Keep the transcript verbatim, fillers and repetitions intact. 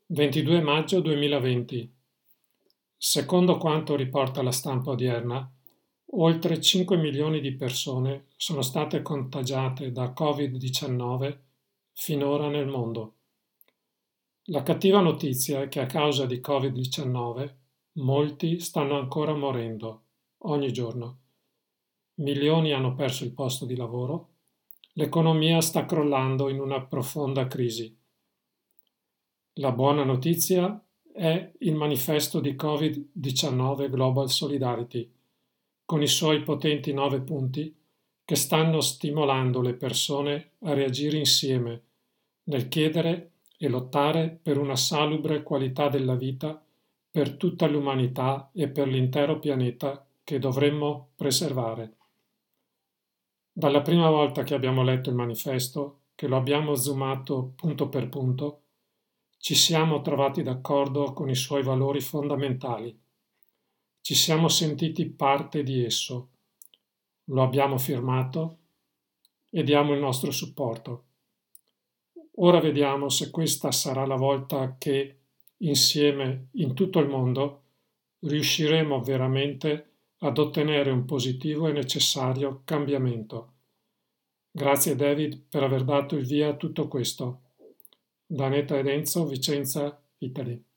ventidue maggio duemilaventi. Secondo quanto riporta la stampa odierna, oltre cinque milioni di persone sono state contagiate da covid diciannove finora nel mondo. La cattiva notizia è che a causa di covid diciannove molti stanno ancora morendo ogni giorno. Milioni hanno perso il posto di lavoro. L'economia sta crollando in una profonda crisi. La buona notizia è il manifesto di covid diciannove Global Solidarity, con i suoi potenti nove punti che stanno stimolando le persone a reagire insieme nel chiedere e lottare per una salubre qualità della vita per tutta l'umanità e per l'intero pianeta che dovremmo preservare. Dalla prima volta che abbiamo letto il manifesto, che lo abbiamo zoomato punto per punto, ci siamo trovati d'accordo con i suoi valori fondamentali. Ci siamo sentiti parte di esso. Lo abbiamo firmato e diamo il nostro supporto. Ora vediamo se questa sarà la volta che, insieme in tutto il mondo, riusciremo veramente ad ottenere un positivo e necessario cambiamento. Grazie David per aver dato il via a tutto questo. Da Neta ed Enzo, Vicenza, Italy.